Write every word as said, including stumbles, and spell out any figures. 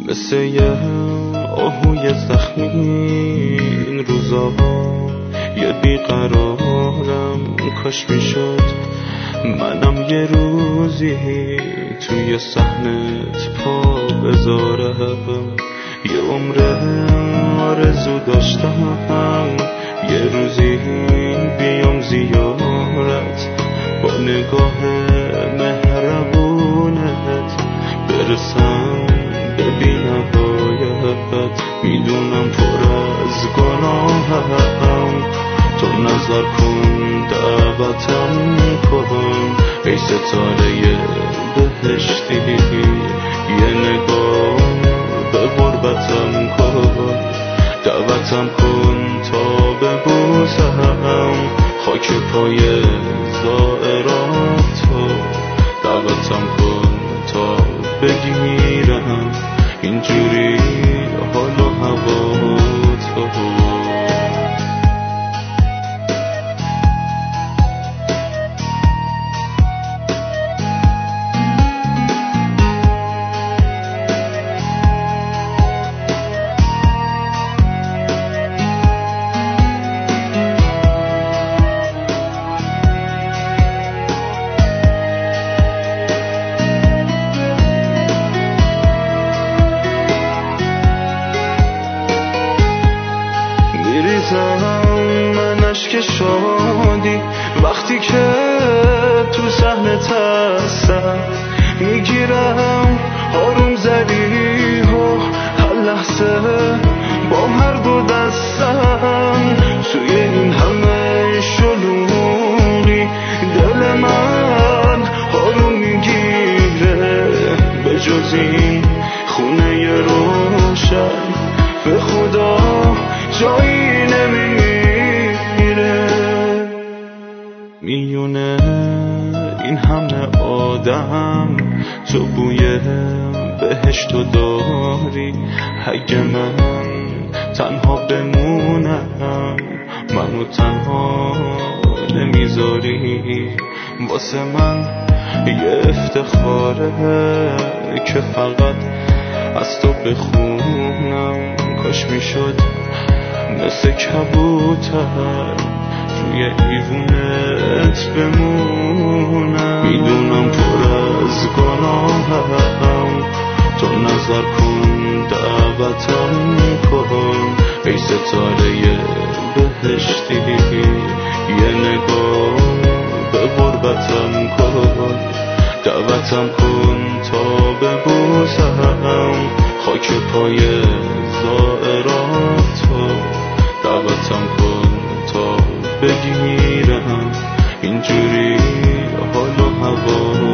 مثل یه آهوی زخمی این روزا یه بیقرارم، کاش میشد منم یه روزی توی صحنت پا بذارم. یه عمر آرزو داشتم یه روزی بیام زیارت، با نگاه مهربونت برسم به بی‌نهایت. میدونم پر از گناهم، تو نظر کن دعوتم کن، ای ستاره بهشتی یه نگاه به غربتم کن. دعوتم کن تا ببوسم خاک پای زائراتو، دعوتم کن تا بگیرم اینجوری حال و هواتو. من اشک شادی وقتی که تو صحنت هستم، میگیرم آروم زدی و هر لحظه با هر دو دستم توی این همه شلوغی دل من آروم میگیره. به جز این خونه روشن به خدا جایی نمیره. میونه این همه آدم تو بوی بهشتو داری، اگه من تنها بمونم منو تنها نمیذاری. واسه من یه افتخاره که فقط از تو بخونم، کاش میشد مثل کبوتر روی ایوونت بمونم. میدونم پر از گناهم، تو نظر کن دعوتم کن، ای ستاره بهشتی یه نگاه به غربتم کن. دعوتم کن تا ببوسم خاک پای زائراتو، دعوتم کن تا بگیرم اینجوری حال و هوا.